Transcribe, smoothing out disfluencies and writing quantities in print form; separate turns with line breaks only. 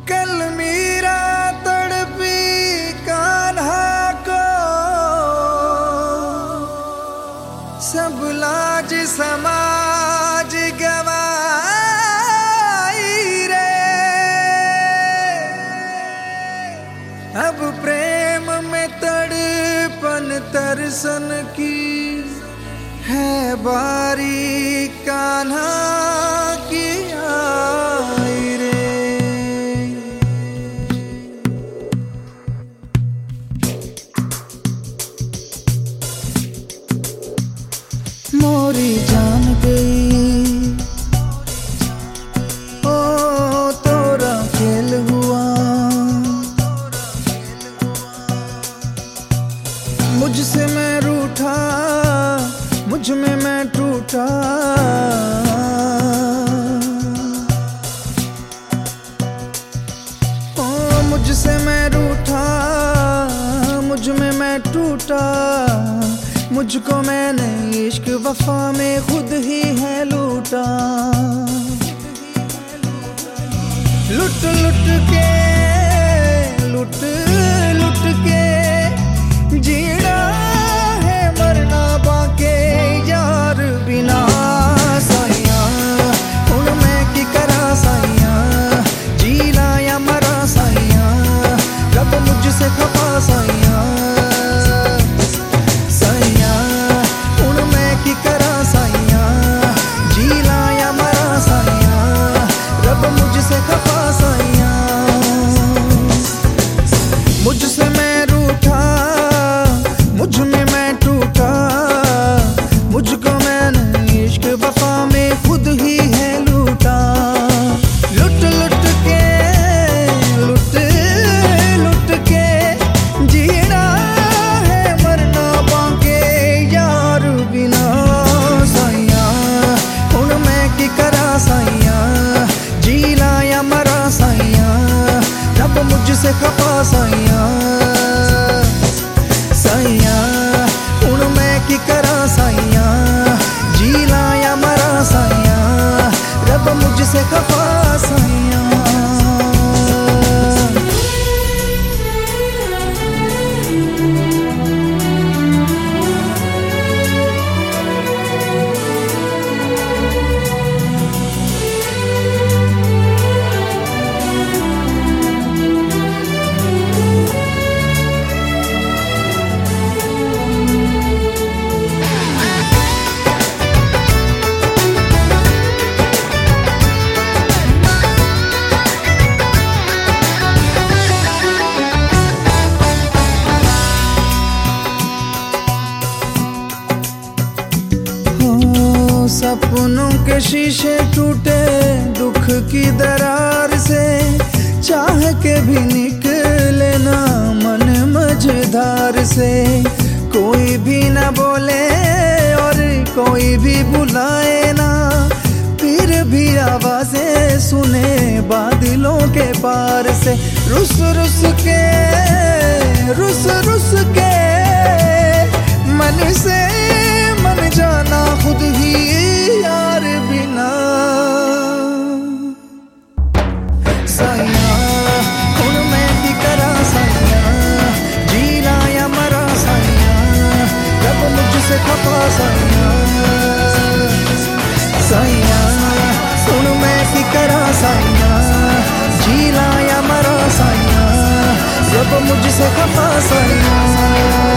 कल मीरा तड़पी कान्हा को, सब लाज समाज गवाई रे। अब प्रेम में तड़पन तरसन की है बारी, कान्हा की आई रे। मोरी जान गई ओ तोरा खेल हुआ, मुझसे मैं रूठा, मुझ में मैं टूटा। ओ मुझसे मैं रूठा, मुझ में मैं टूटा। मुझको मैंने इश्क वफा में खुद ही है लूटा। लुट लुट के, लुट लुट के जीना है, मरना बाके यार बिना। साइया हुण मैं की करा साइया, जीना या मरा साइया, रब मुझसे खफा साइया। साइया हुण मैं की करा साइया, जीना या मरा साइया, रब मुझसे खफा साइया। मुझसे मैं रूठा, मुझ में मैं टूटा। मुझको मैंने इश्क वफा में खुद ही है लूटा। लुट लुट के, लुट लुट के जीना है, मरना बाके यार बिना। साइया हुण मैं की करा साइया, जीना या मरा साइया, रब मुझसे खफा साइया। साइया हुण मैं की करा साइया, जीना या मरा साइया, रब मुझसे खफा साइया। सपनों के शीशे टूटे दुख की दरार से, चाह के भी निकले ना मन मझधार से। कोई भी ना बोले और कोई भी बुलाए ना, फिर भी आवाजें सुने बादलों के पार से। रुस रुस के, रुस रुस के मन से मन जाना खुद ही यार बिना। साइया हुण मैं की करा साइया, जीना या मरा साइया, रब मुझसे खफा साइया। साइया हुण मैं की करा साइया, जीना या मरा साइया, रब मुझसे खफा साइया।